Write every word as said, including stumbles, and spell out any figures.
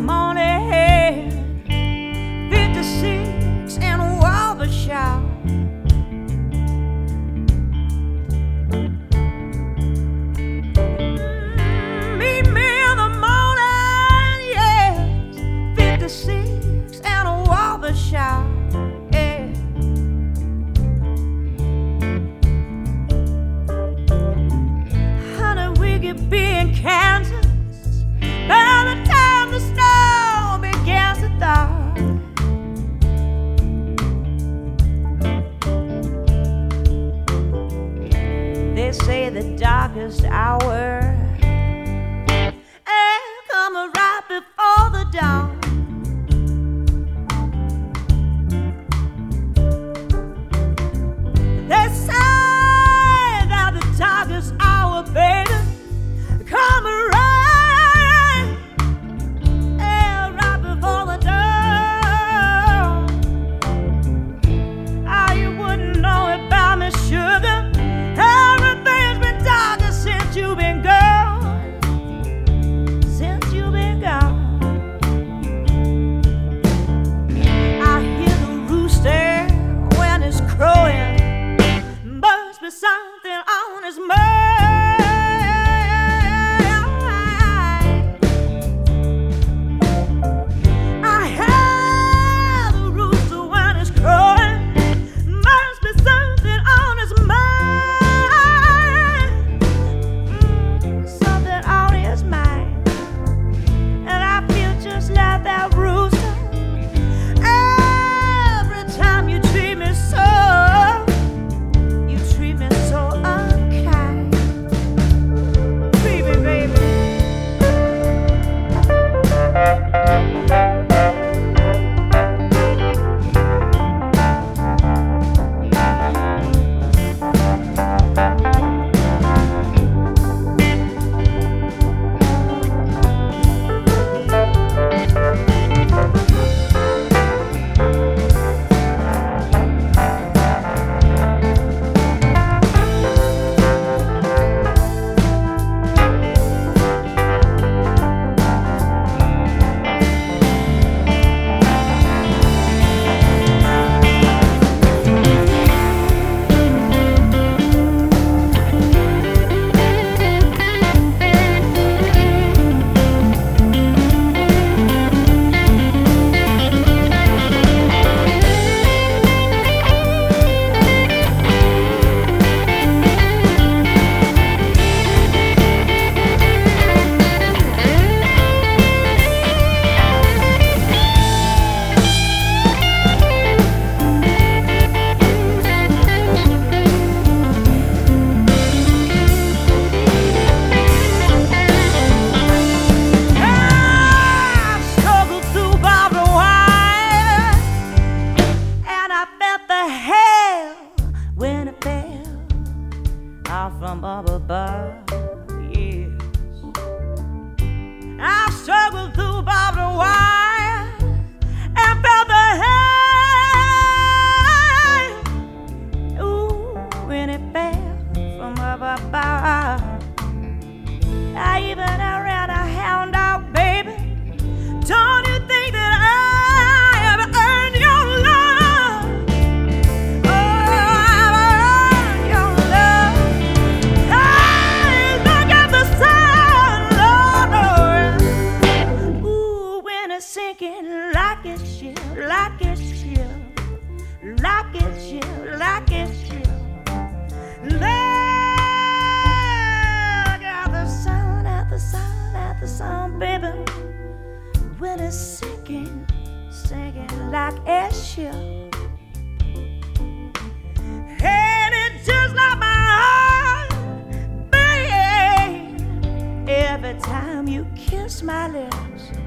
morning, fifty-six and Wabasha. Meet me in the morning, yes, fifty-six and Wabasha. Be in Kansas by the time the snow begins to thaw. They say the darkest hour ain't coming right before the dawn. They say that the darkest hour, baby, come right, yeah, right before the dawn. Ah, you wouldn't know about me, sugar. Everything's been darker since you've been gone, since you've been gone. I hear the rooster when it's crowing, must be something on his mind. From up above, yes, I struggled through barbed wire and felt the hail. Ooh, when it fell from up above, I even ran a hound dog, baby. Don't you think that I have earned your love? Sinking like it's chill, like it's chill, like it's chill, like it's chill. Look at the sun, at the sun, at the sun, baby. When it's sinking, sinking like it's chill. And it's just like my heart, baby. Every time you kiss my lips,